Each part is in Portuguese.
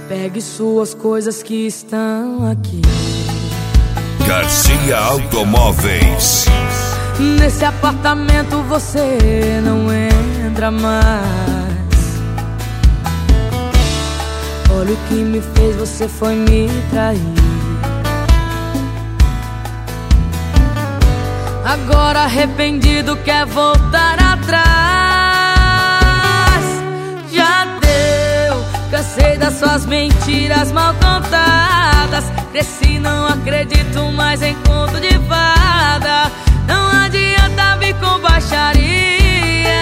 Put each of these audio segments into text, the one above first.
Pegue suas coisas que estão aqui. Garcia Automóveis. Nesse apartamento você não entra mais. Olha o que me fez, você foi me trair. Agora arrependido quer voltar atrás. Já deu, cansei das suas mentiras mal contadas. Cresci, não acredito mais em conto de fada. Não adianta vir com baixaria.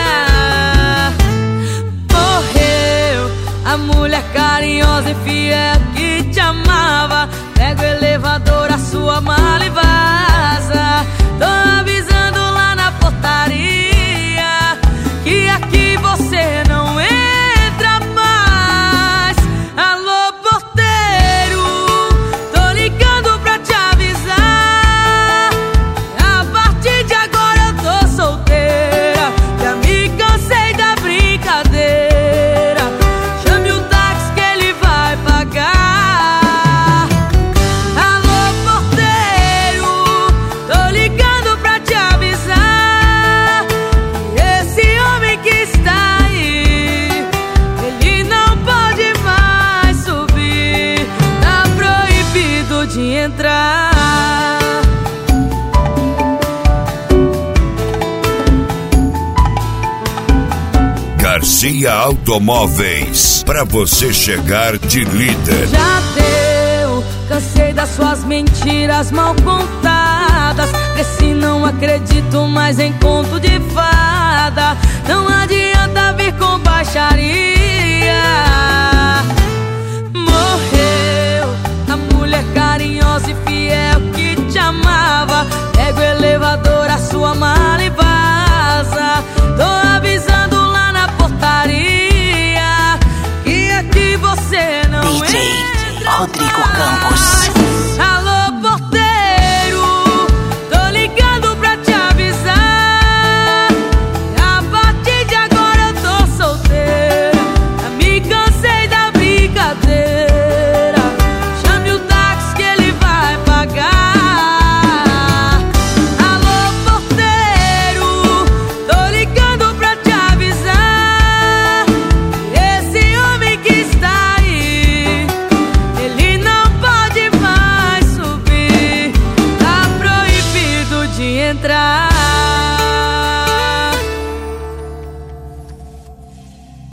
Morreu a mulher carinhosa e fiel que te amava. Pega o elevador, a sua mala e vaza. Tô avisando lá na portaria que aqui você não entra mais. Alô, porteiro, tô ligando pra te avisar. A partir de agora eu tô solteira. Já me cansei da brincadeira. Chame o táxi que ele vai pagar. Alô, porteiro, tô ligando pra te avisar. Esse homem que está aí, ele não pode mais subir. Tá proibido de entrar. Garcia Automóveis, pra você chegar de líder. Já deu, cansei das suas mentiras mal contadas. Cresci, não acredito mais em conto de fada. Não adianta vir com baixaria. Morreu a mulher carinhosa e fiel que te amava. Pega o elevador, a sua mala e vaza. Tô avisando lá na portaria que aqui você não DJ entra Rodrigo mais.